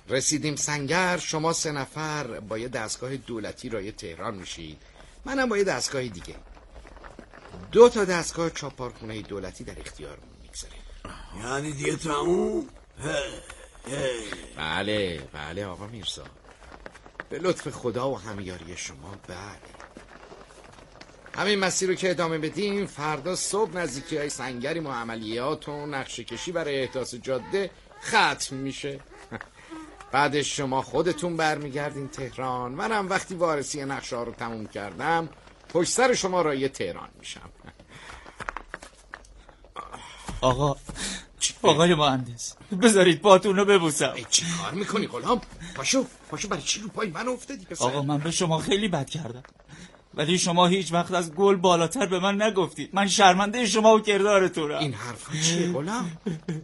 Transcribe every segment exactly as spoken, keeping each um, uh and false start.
رسیدیم سنگر. شما سه نفر با یه دستگاه دولتی رای تهران میشید، منم با یه دستگاه دیگه. دو تا دستگاه چاپارخونه دولتی در اختیارمون میگذاره. یعنی دیگه تموم؟ بله بله آقا میرزا، به لطف خدا و همیاری شما. بله همین مسیر رو که ادامه بدیم، فردا صبح نزدیکی های سنگریم و عملیات و نقشه کشی برای احداث جاده ختم میشه. بعدش شما خودتون برمیگردین تهران، منم وقتی وارسی نقشه ها رو تموم کردم پشت سر شما رای تهران میشم. آقا آقای مهندس بذارید پاتون رو ببوسم. چی کار میکنی غلام؟ پاشو پاشو، برای چی رو پای من افتادی پسر؟ آقا من به شما خیلی بد کردم، ولی شما هیچ وقت از گل بالاتر به من نگفتید. من شرمنده شما و کردارتونم. این حرفا چیه غلام؟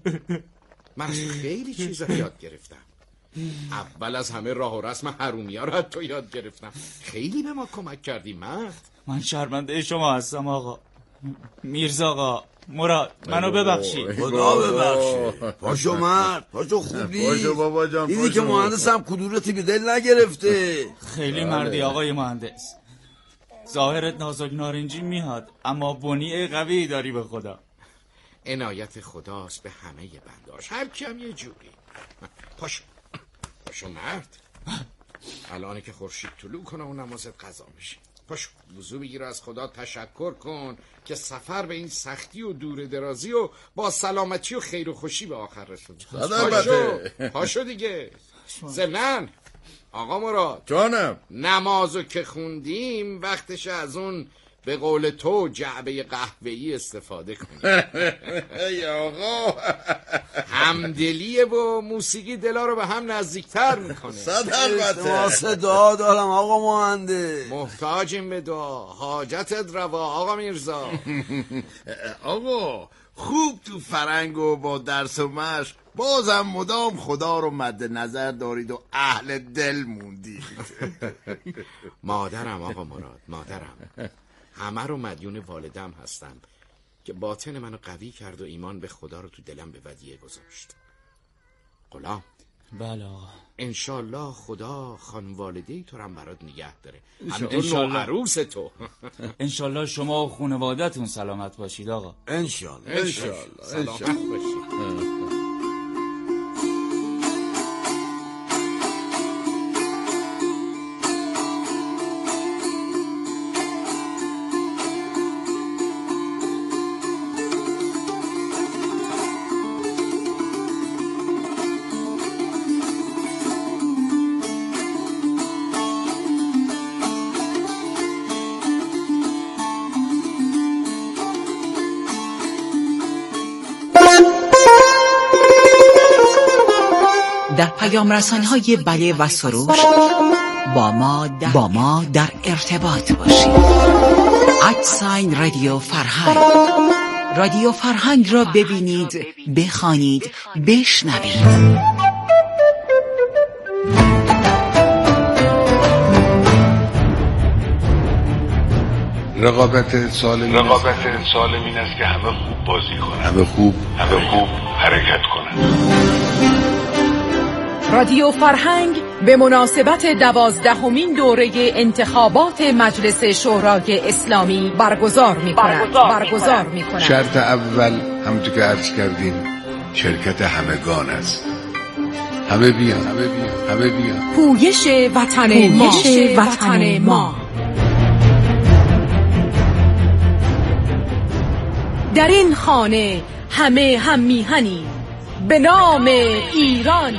من خیلی چیزا یاد گرفتم. اول از همه راه و رسم حرومیا رو تو یاد گرفتم. خیلی به ما کمک کردی مرد. من شرمنده شما هستم آقا. میرزا آقا، مراد منو ببخشید. خدا ببخشید. پاشو مرد، پاشو خوبی. پاشو بابا جان. دیدی که مهندس هم کدورتی به دل نگرفته. خیلی مردی آقای مهندس. ظاهرت نازک نارنجی میاد، اما بنی قوی داری به خدا. عنایت خداست به همه بنداش، هر کیم یه جوری. پاشو پاشو مرد، الان که خورشید طلوع کنه و نمازت قضا میشه. پاشو وضو بگیر، از خدا تشکر کن که سفر به این سختی و دور درازی و با سلامتی و خیر و خوشی به آخر رسوند. پاشو پاشو دیگه. ضمناً آقا مراد جانم، نمازو که خوندیم وقتش از اون به قول تو جعبه قهوه‌ای استفاده کنیم. ای آقا، همدلیه و موسیقی دلا رو به هم نزدیکتر میکنه. صد البته. دعا دارم آقا مهندس. محتاجیم به دعا، حاجتت روا آقا میرزا. آقا خوب تو فرنگ و با درس و مشق بازم مدام خدا رو مد نظر دارید و اهل دل موندید. مادرم آقا مراد، مادرم همه رو مدیون والدم هستم که باطن منو قوی کرد و ایمان به خدا رو تو دلم به ودیعه گذاشت. غلام. بله آقا. انشالله خدا خانم والدهی تو رو هم برات نگه داره، همینطور نوعروس تو. انشالله شما و خانوادتون سلامت باشید آقا. انشالله انشالله سلامت باشید. در پیام رسان‌های بله و سروش با ما در, با ما در ارتباط باشید. ادساین رادیو فرهنگ. رادیو فرهنگ را ببینید، بخوانید، بشنوید. رقابت سالم رقابت سالم این است که همه خوب بازی کنند، همه خوب همه خوب حرکت کنند. رادیو فرهنگ به مناسبت دوازدهمین دوره انتخابات مجلس شورای اسلامی برگزار می‌کند. برگزار می‌کند. شرط اول همونطور که عرض کردیم شرکت همگان است. همه بیان، همه بیان، همه بیان. پویش وطن ما، پویش وطن ما. در این خانه همه هم میهنی به نام ایران.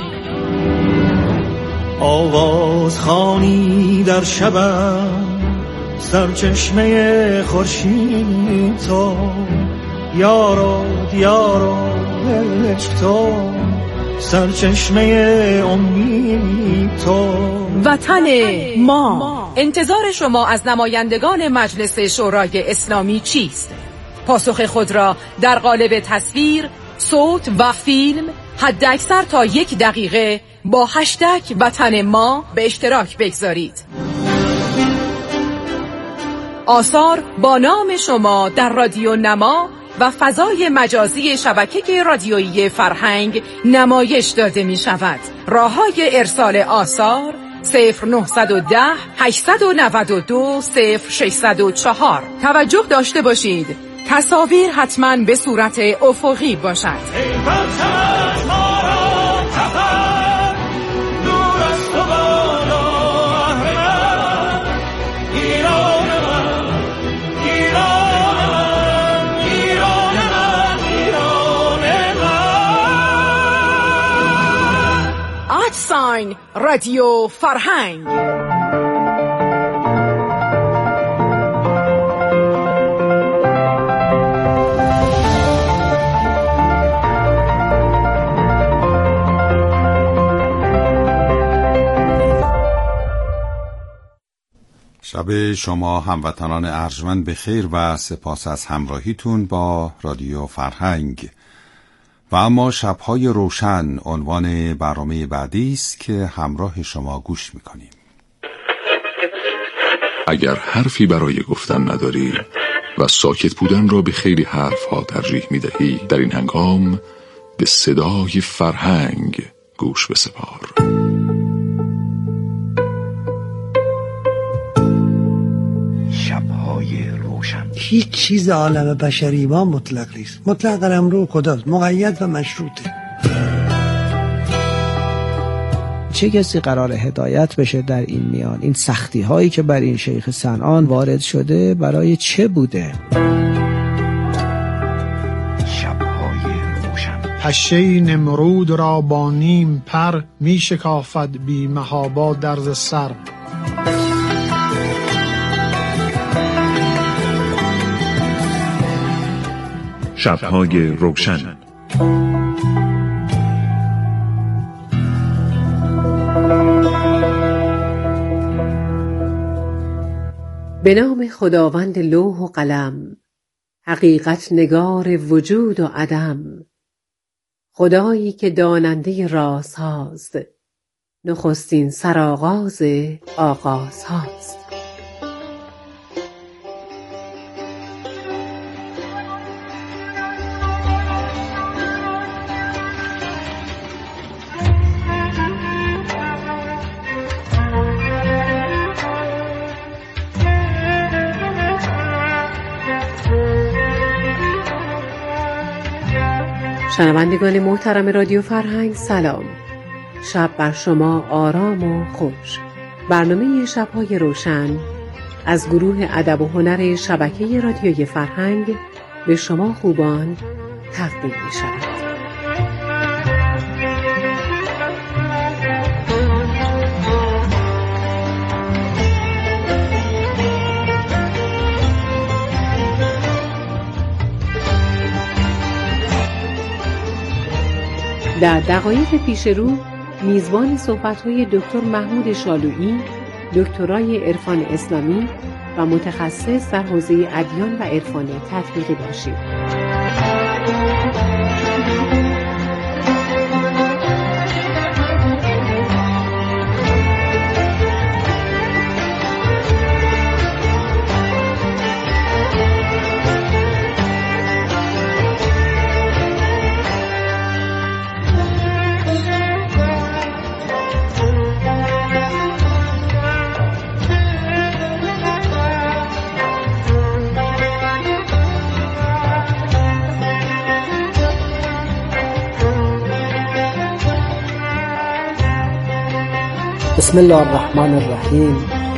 آواز خوانی در شبم سرچشمه خورشید تو، یارو دیارو عشق تو، سرچشمه امید تو. وطن ما. انتظار شما از نمایندگان مجلس شورای اسلامی چیست؟ پاسخ خود را در قالب تصویر، صوت و فیلم حداکثر تا یک دقیقه با هشتگ وطن ما به اشتراک بگذارید. آثار با نام شما در رادیو نما و فضای مجازی شبکه رادیویی فرهنگ نمایش داده می شود. راه‌های ارسال آثار صفر نهصد و ده هشتصد و نود و دو صفر ششصد و چهار. توجه داشته باشید تصاویر حتما به صورت افقی باشد. ساین رادیو فرهنگ. شب شما هموطنان ارجمند به خیر و سپاس از همراهیتون با رادیو فرهنگ. و اما شب‌های روشن عنوان برنامه بعدی است که همراه شما گوش می‌کنیم. اگر حرفی برای گفتن نداری و ساکت بودن را به خیلی حرف‌ها ترجیح می‌دهی، در این هنگام به صدای فرهنگ گوش بسپار. شب‌های روشن. هیچ چیز عالم بشری ما مطلق نیست. مطلق در امر خداست، مقید و مشروطه. چه کسی قرار هدایت بشه در این میان؟ این سختی هایی که بر این شیخ صنعان وارد شده برای چه بوده؟ شب‌های روشن. پشه نمرود را با نیم پر می شکافد بی محابا درز سر. شب‌های روشن. به نام خداوند لوح و قلم، حقیقت نگار وجود و عدم، خدایی که داننده رازهاست، نخستین سرآغاز آغازهاست. شنوندگان محترم رادیو فرهنگ سلام. شب بر شما آرام و خوش. برنامه شب‌های روشن از گروه ادب و هنر شبکه رادیوی فرهنگ به شما خوبان تقدیم می شود. در دقایق پیش رو میزبان صحبت‌های دکتر محمود شالویی، دکترای عرفان اسلامی و متخصص در حوزه ادیان و عرفان تطبیقی باشید. بسم الله الرحمن الرحیم.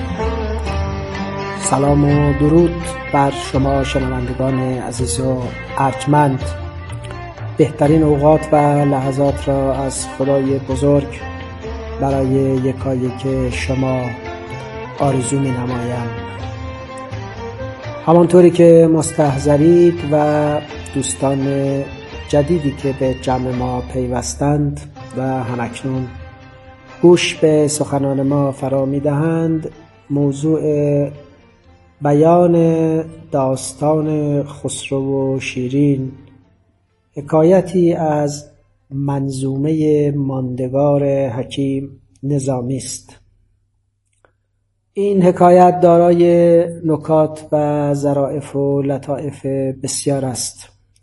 سلام و درود بر شما شنوندگان عزیز و ارجمند. بهترین اوقات و لحظات را از خدای بزرگ برای یکایک شما آرزو می نمایم. همانطوری که مستحضرید و دوستان جدیدی که به جمع ما پیوستند و همکنون گوش به سخنان ما فرا می‌دهند، موضوع بیان داستان خسرو و شیرین حکایتی از منظومه ماندگار حکیم نظامی است. این حکایت دارای نکات و ظرافت و لطائف بسیار است.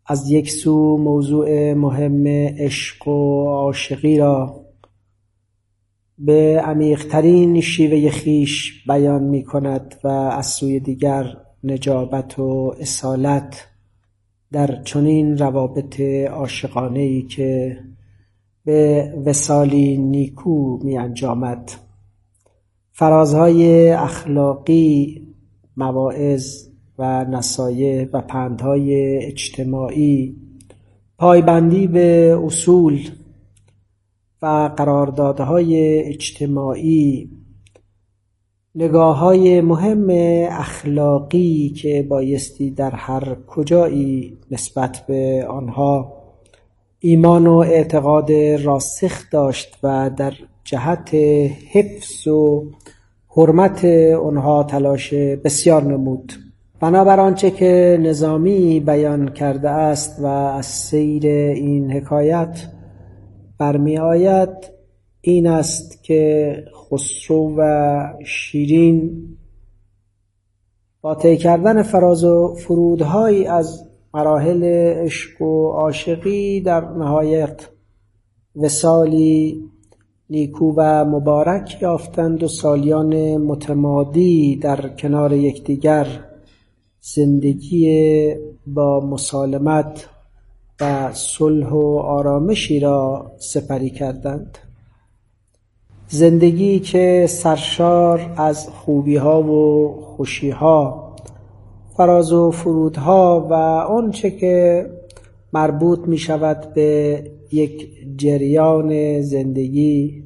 از یک سو موضوع مهم عشق و عاشقی را به عمیق‌ترین شیوه خیش بیان می کند و از سوی دیگر نجابت و اصالت در چنین روابط عاشقانه‌ای که به وصالی نیکو می انجامد. فرازهای اخلاقی، مواعظ و نصایح و پندهای اجتماعی، پایبندی به اصول و قراردادهای اجتماعی، نگاه‌های مهم اخلاقی که بایستی در هر کجایی نسبت به آنها ایمان و اعتقاد راسخ داشت و در جهت حفظ و حرمت آنها تلاش بسیار نمود. بنابر آنچه که نظامی بیان کرده است و از سیر این حکایت برمی آید این است که خسرو و شیرین با طی کردن فراز و فرودهایی از مراحل عشق و عاشقی در نهایت وصالی نیکو و مبارک یافتند و سالیان متمادی در کنار یکدیگر زندگی با مسالمت و صلح و آرامشی را سپری کردند. زندگی که سرشار از خوبی‌ها و خوشی‌ها، فراز و فرودها و آنچه که مربوط می شود به یک جریان زندگی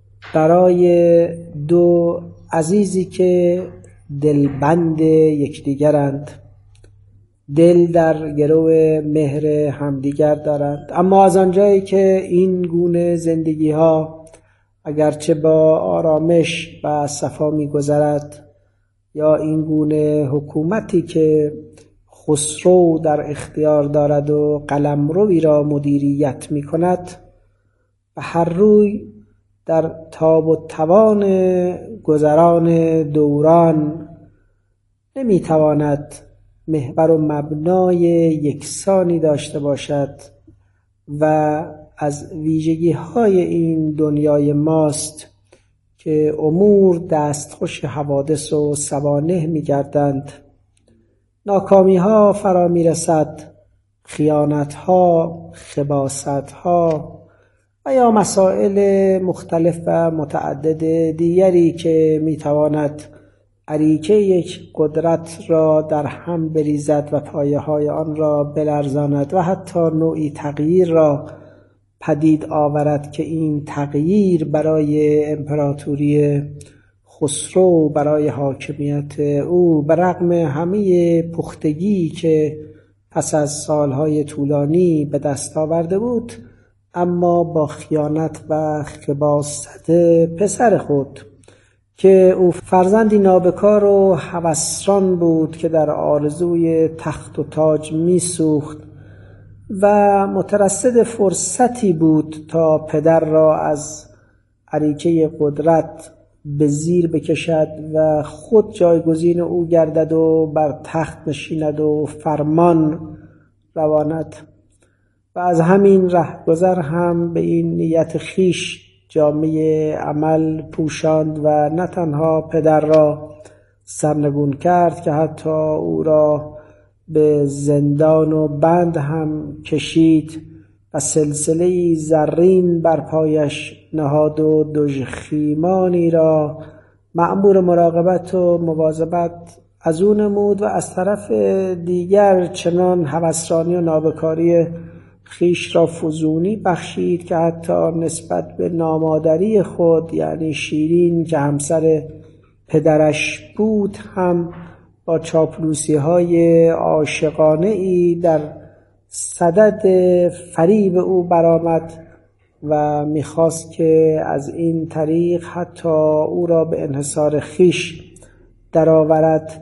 برای دو عزیزی که دلبند یکدیگرند، دل در گرو مهر همدیگر دارند. اما از آنجایی که این گونه زندگی ها اگرچه با آرامش و صفا می گذرد، یا این گونه حکومتی که خسرو در اختیار دارد و قلمروی را مدیریت می کند، به هر روی در تاب و توان گذران دوران نمی تواند محور و مبنای یکسانی داشته باشد و از ویژگی های این دنیای ماست که امور دستخوش حوادث و سوانح می گردند. ناکامی ها فرا می رسد، خیانت ها، خباثت ها و یا مسائل مختلف و متعدد دیگری که می تواند اریکه یک قدرت را در هم بریزد و پایه های آن را بلرزاند و حتی نوعی تغییر را پدید آورد که این تغییر برای امپراتوری خسرو، برای حاکمیت او به رغم همه پختگی که پس از سالهای طولانی به دست آورده بود، اما با خیانت و خباثت پسر خود که او فرزندی نابکار و هوسران بود که در آرزوی تخت و تاج میسوخت و مترصد فرصتی بود تا پدر را از اریکه قدرت به زیر بکشد و خود جایگزین او گردد و بر تخت نشیند و فرمان رواند. و از همین رهگذر هم به این نیت خیش جامعه عمل پوشاند و نه تنها پدر را سرنگون کرد که حتی او را به زندان و بند هم کشید و سلسله زرین بر پایش نهاد و دژخیمانی را مأمور مراقبت و مواظبت از او نمود و از طرف دیگر چنان هوسرانی و نابکاری خیش را فزونی بخشید که حتی نسبت به نامادری خود، یعنی شیرین که همسر پدرش بود، هم با چاپلوسی های عاشقانه ای در صدد فریب او برآمد و میخواست که از این طریق حتی او را به انحصار خیش درآورد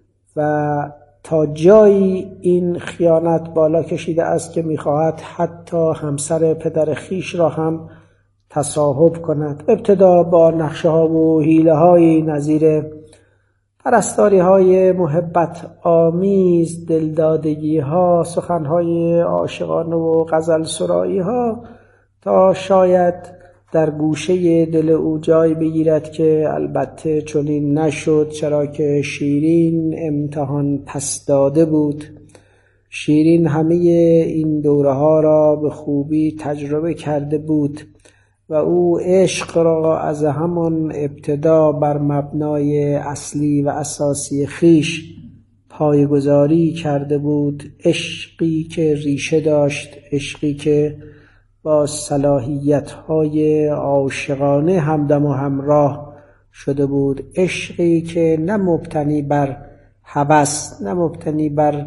و تا جایی این خیانت بالا کشیده است که میخواهد حتی همسر پدر خیش را هم تصاحب کند. ابتدا با نقشه ها و حیله های نظیر پرستاری های محبت آمیز، دلدادگی ها، سخن های عاشقانه و غزل سرایی ها تا شاید در گوشه دل او جای بگیرد که البته چنین نشد، چرا که شیرین امتحان پس داده بود. شیرین همه این دوره ها را به خوبی تجربه کرده بود و او عشق را از همان ابتدا بر مبنای اصلی و اساسی خیش پایه‌گذاری کرده بود. عشقی که ریشه داشت، عشقی که با صلاحیت‌های عاشقانه همدم و همراه شده بود، عشقی که نه مبتنی بر هوس، نه مبتنی بر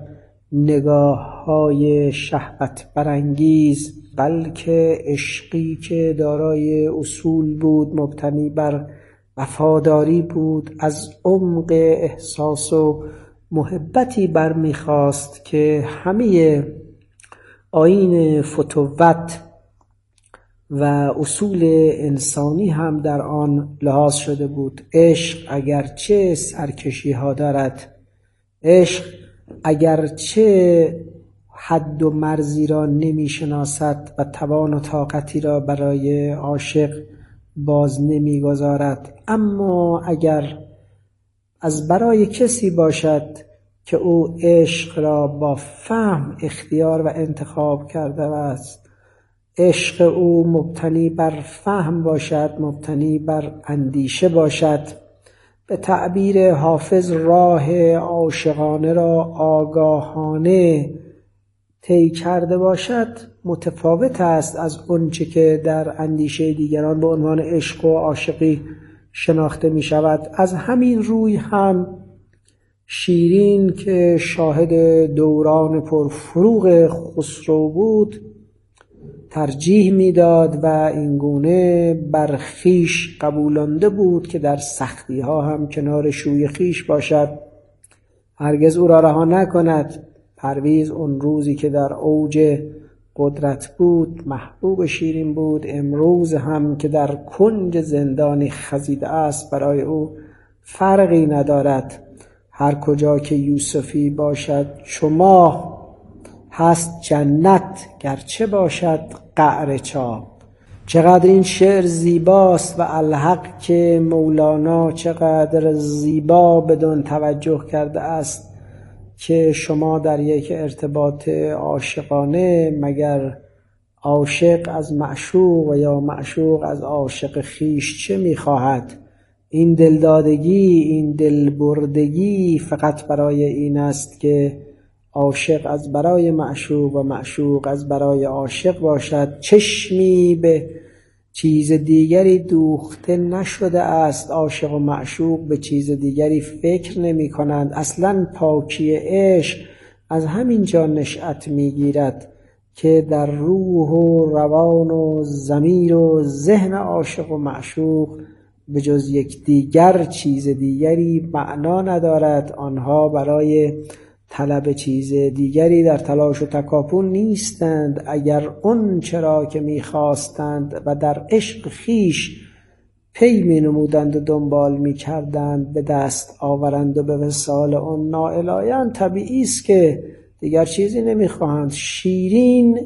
نگاه‌های شهوت برانگیز، بلکه عشقی که دارای اصول بود، مبتنی بر وفاداری بود، از عمق احساس و محبتی برمیخواست که همه آیین فتوت و اصول انسانی هم در آن لحاظ شده بود. عشق اگرچه سرکشی ها دارد، عشق اگرچه حد و مرزی را نمی شناسد و توان و طاقتی را برای عاشق باز نمی گذارد، اما اگر از برای کسی باشد که او عشق را با فهم اختیار و انتخاب کرده است، عشق او مبتنی بر فهم باشد، مبتنی بر اندیشه باشد، به تعبیر حافظ راه عاشقانه را آگاهانه طی کرده باشد، متفاوت است از آنچه که در اندیشه دیگران به عنوان عشق و عاشقی شناخته می شود. از همین روی هم شیرین که شاهد دوران پرفروغ خسرو بود ترجیح میداد و اینگونه بر خویش قبولانده بود که در سختی ها هم کنار شوی خویش باشد، هرگز او را رها نکند. پرویز اون روزی که در اوج قدرت بود محبوب شیرین بود، امروز هم که در کنج زندانی خزیده است برای او فرقی ندارد. هر کجا که یوسفی باشد شما هست جنت، گرچه باشد قعر چاه. چقدر این شعر زیباست و الحق که مولانا چقدر زیبا بدون توجه کرده است که شما در یک ارتباط عاشقانه مگر عاشق از معشوق و یا معشوق از عاشق خیش چه می‌خواهد؟ این دلدادگی، این دلبردگی فقط برای این است که عاشق از برای معشوق و معشوق از برای عاشق باشد. چشمی به چیز دیگری دوخته نشده است. عاشق و معشوق به چیز دیگری فکر نمی کنند. اصلا پاکی عشق از همین جا نشأت می گیرد که در روح و روان و ضمیر و ذهن عاشق و معشوق به جز یک دیگر چیز دیگری معنا ندارد. آنها برای طلب چیز دیگری در تلاش و تکاپو نیستند. اگر اون چرا که میخواستند و در عشق خیش پی می نمودند و دنبال می کردند به دست آورند و به وصال اون نائل آیند، طبیعی است که دیگر چیزی نمیخواهند. شیرین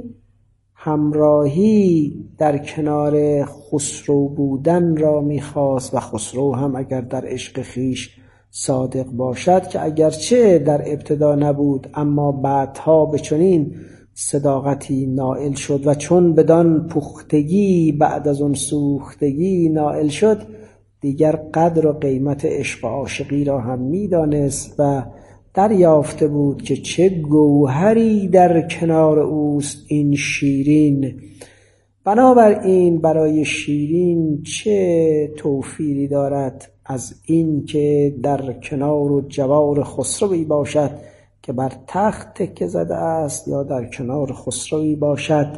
همراهی در کنار خسرو بودن را میخواست و خسرو هم اگر در عشق خیش صادق باشد که اگرچه در ابتدا نبود اما بعدها به چنین صداقتی نائل شد و چون بدان پختگی بعد از اون سوختگی نائل شد دیگر قدر و قیمت عشق و عاشقی را هم میدانست و دریافته بود که چه گوهری در کنار اوست این شیرین. بنابراین برای شیرین چه توفیری دارد از این که در کنار و جوار خسروی باشد که بر تخت تکه زده است، یا در کنار خسروی باشد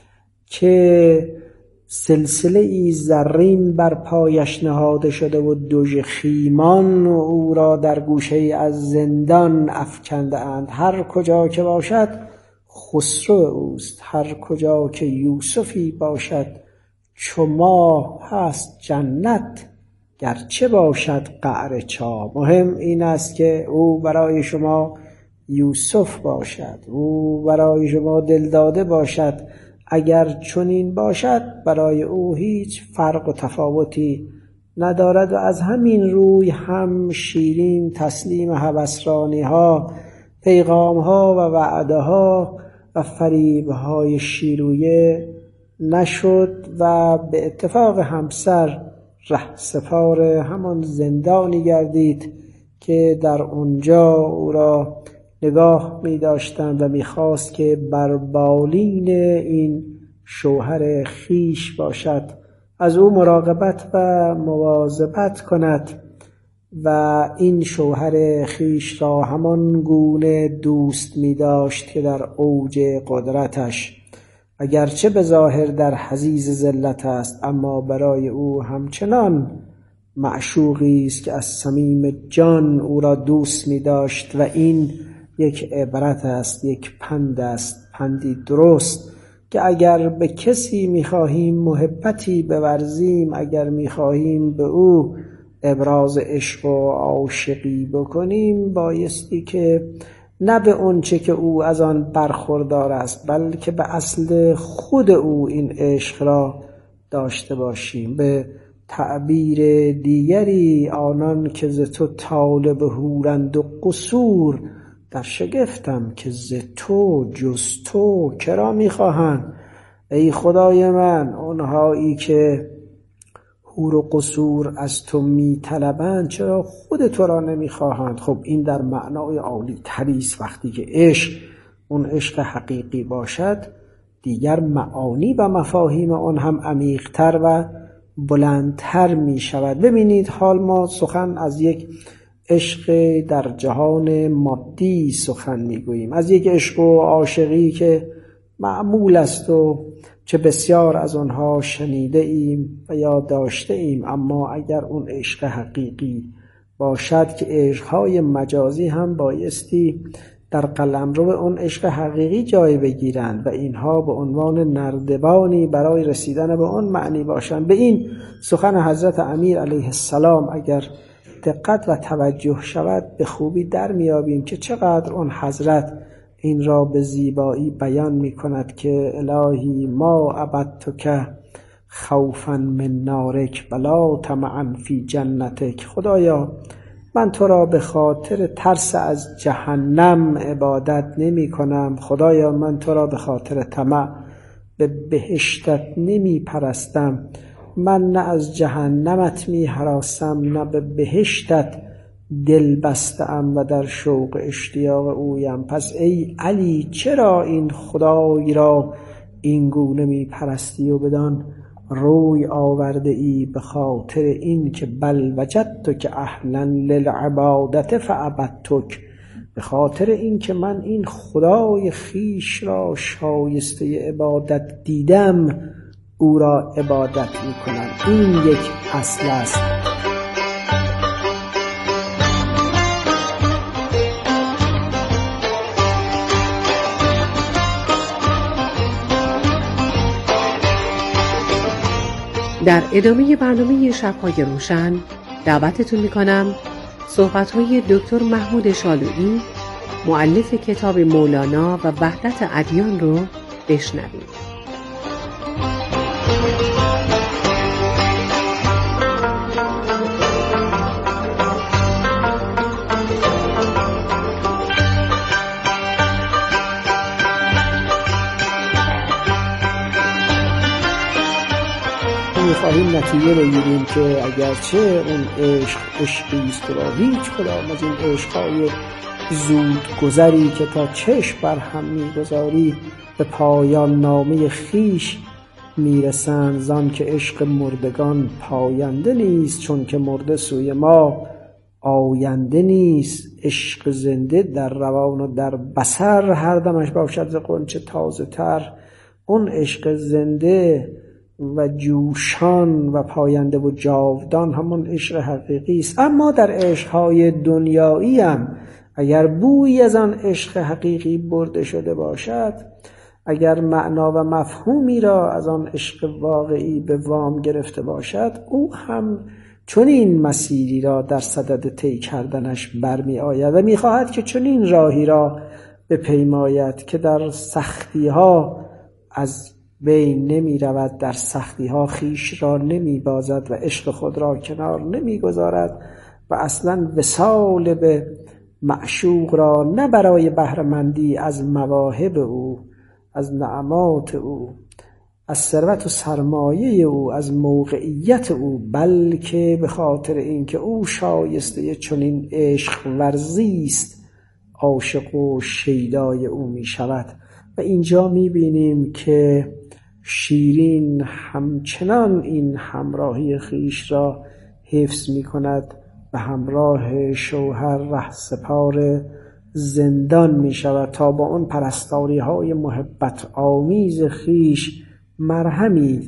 که سلسله ای زرین بر پایش نهاده شده و دوژ خیمان او را در گوشه ای از زندان افکنده اند. هر کجا که باشد خسرو اوست، هر کجا که یوسفی باشد چو ماه هست جنت، گرچه باشد قعر چاه. مهم این است که او برای شما یوسف باشد، او برای شما دلداده باشد. اگر چنین باشد برای او هیچ فرق و تفاوتی ندارد و از همین روی هم شیرین تسلیم هوسرانی ها، پیغام ها و وعده ها و فریب های شیرویه نشد و به اتفاق همسر ره سپار همان زندانی گردید که در اونجا او را نگاه می داشتند و می خواست که بر بالین این شوهر خیش باشد، از او مراقبت و مواظبت کند و این شوهر خیش را همان گونه دوست می داشت که در اوج قدرتش، اگرچه به ظاهر در حضیض ذلت است، اما برای او همچنان معشوقی است که از صمیم جان او را دوست می داشت. و این یک عبرت است، یک پند است، پندی درست که اگر به کسی می خواهیم محبتی بورزیم، اگر می خواهیم به او ابراز عشق و عاشقی بکنیم، بایستی که نه به اون چه که او از آن برخوردار است، بلکه به اصل خود او این عشق را داشته باشیم. به تعبیر دیگری، آنان که ز تو طالب حورند و قصور، در شگفتم که ز تو جز تو کرا میخواهند. ای خدای من، اونهایی که حور و قصور از تو میطلبند چرا خود تو را نمیخواهند؟ خب این در معنای عالی تریست. وقتی که عشق اون عشق حقیقی باشد، دیگر معانی و مفاهیم اون هم عمیق‌تر و بلندتر می شود. ببینید، حال ما سخن از یک عشق در جهان مادی سخن می گوییم، از یک عشق و عاشقی که معمول است و چه بسیار از آنها شنیده ایم و یا داشته ایم. اما اگر اون عشق حقیقی باشد که عشقهای مجازی هم بایستی در قلمرو اون عشق حقیقی جای بگیرند و اینها به عنوان نردبانی برای رسیدن به اون معنی باشند. به این سخن حضرت امیر علیه السلام اگر دقت و توجه شود به خوبی در میابیم که چقدر اون حضرت این را به زیبایی بیان می کند که الهی ما عبدتک خوفا من نارک ولا طمعا فی جنتک. خدایا من تو را به خاطر ترس از جهنم عبادت نمی کنم، خدایا من تو را به خاطر طمع به بهشتت نمی پرستم، من نه از جهنمت می هراسم نه به بهشتت دل بستم و در شوق اشتیاق اویم. پس ای علی چرا این خدای را این گونه می پرستی و بدان روی آورده ای؟ به خاطر این که بل وجدتک اهلا للعبادت فعبدتک، به خاطر این که من این خدای خیش را شایسته عبادت دیدم او را عبادت می کنم. این یک اصل است. در ادامه برنامه شب‌های روشن دعوتتون میکنم صحبت‌های دکتر محمود شالویی، مؤلف کتاب مولانا و وحدت ادیان رو بشنوید. می‌خواهیم نتیجه بگیریم که اگرچه اون عشق عشقی است و هیچ کدام از این عشق‌های زود گذری که تا چشم بر هم می‌گذاری به پایان نامه خیش میرسند، زان که عشق مردگان پاینده نیست، چون که مرده سوی ما آینده نیست. عشق زنده در روان و در بصر هر دمش باشد ز غنچه تازه تر. اون عشق زنده و جوشان و پاینده و جاودان همون عشق حقیقی است. اما در عشقهای دنیایی هم اگر بویی از آن عشق حقیقی برده شده باشد، اگر معنا و مفهومی را از آن عشق واقعی به وام گرفته باشد، او هم چنین مسیری را در صدد طی کردنش برمی آید و می خواهد که چنین راهی را بپیماید که در سختی ها از بین نمی رود، در سختی ها خیش را نمی بازد و عشق خود را کنار نمی گذارد و اصلا وصال به معشوق را نه برای بهره‌مندی از مواهب او، از نعمات او، از ثروت و سرمایه او، از موقعیت او، بلکه به خاطر اینکه او شایسته چنین عشق ورزی است عاشق و شیدای او می شود. و اینجا می بینیم که شیرین همچنان این همراهی خیش را حفظ می کند و همراه شوهر رهسپار زندان می شود تا با اون پرستاری های محبت آمیز خیش مرهمی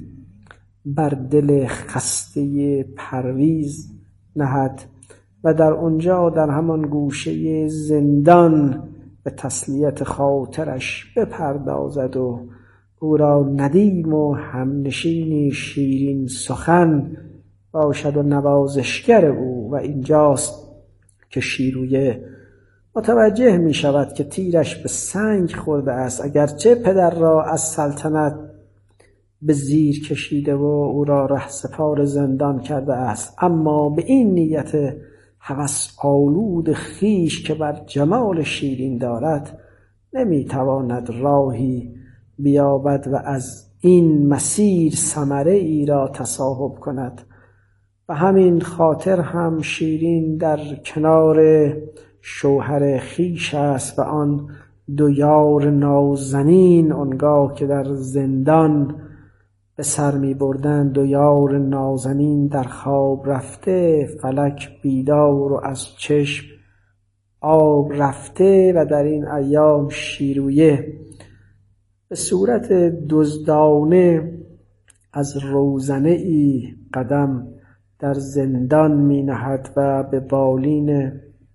بر دل خسته پرویز نهد و در اونجا در همان گوشه زندان به تسلیت خاطرش بپردازد و او را ندیم و همنشینی شیرین سخن باشد و نوازشگر او. و اینجاست که شیرویه متوجه می شود که تیرش به سنگ خورده است. اگرچه پدر را از سلطنت به زیر کشیده و او را رهسپار زندان کرده است، اما به این نیت هوس آلود خیش که بر جمال شیرین دارد نمیتواند راهی بیابد و از این مسیر ثمره ای را تصاحب کند. و همین خاطر هم شیرین در کنار شوهر خیش است و آن دو یار نازنین آنگاه که در زندان به سر می بردن، دو یار نازنین در خواب رفته، فلک بیدار و از چشم آب رفته. و در این ایام شیرویه به صورت دزدانه از روزنه ای قدم در زندان می نهد و به بالین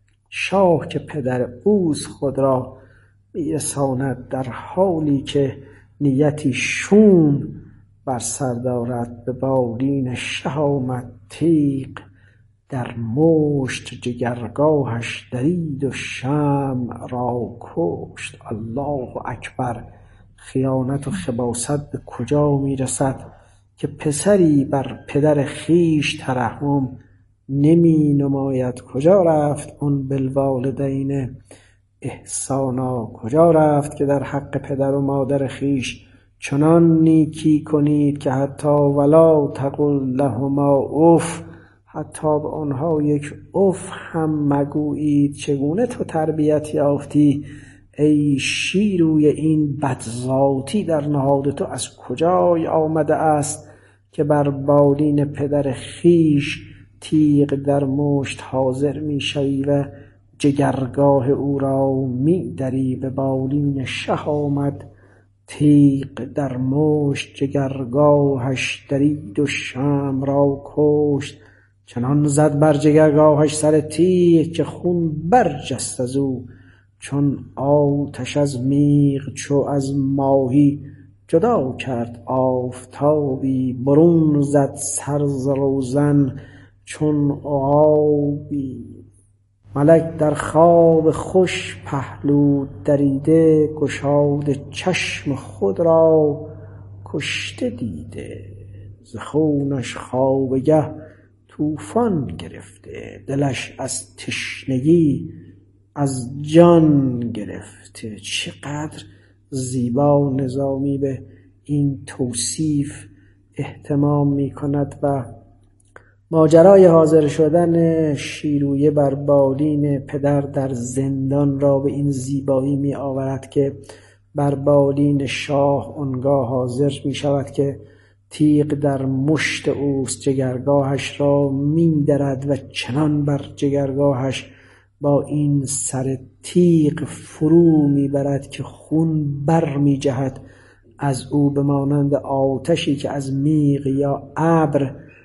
شاه که پدر اوست خود را می رساند، در حالی که نیتی شوم بر سر دارد. به بالین شه آمد تیغ در مشت، جگرگاهش درید و شمع را کشت. الله اکبر. خیانت و خباثت به کجا می رسد که پسری بر پدر خیش ترحم نمی نماید؟ کجا رفت اون بالوالدین احسانا؟ کجا رفت که در حق پدر و مادر خیش چنان نیکی کنید که حتی ولا تقل لهما اف، حتی به آنها یک اف هم مگویید؟ چگونه تو تربیت یافتی ای شیروی؟ این بدذاتی در نهاد تو از کجای آمده است که بر بالین پدر خیش تیغ در مشت حاضر می شوی و جگرگاه او را می دری؟ به بالین شه آمد تیغ در مشت، جگرگاهش درید و شمع را کشت. چنان زد بر جگرگاهش سر تیغ که خون برجست از او، چون آتش از میغ چو از ماهی جدا کرد آفتابی. برون زد سر ز روزن چون عقابی. ملک در خواب خوش پهلو دریده، گشاد چشم خود را کشته دیده. ز خونش خوابگه طوفان گرفته، دلش از تشنگی از جان گرفته. چقدر زیبا نظامی به این توصیف اهتمام می کند و ماجرای حاضر شدن شیرویه بر بالین پدر در زندان را به این زیبایی می آورد که بر بالین شاه آنگاه حاضر می شود که تیغ در مشت اوست، جگرگاهش را می درد و چنان بر جگرگاهش با این سر تیغ فرو می برد که خون بر می جهد از او به مانند آتشی که از میغ یا ابر